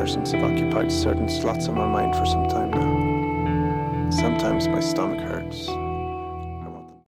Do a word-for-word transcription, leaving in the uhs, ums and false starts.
inheritance have occupied certain slots in my mind for some time now. Sometimes my stomach hurts.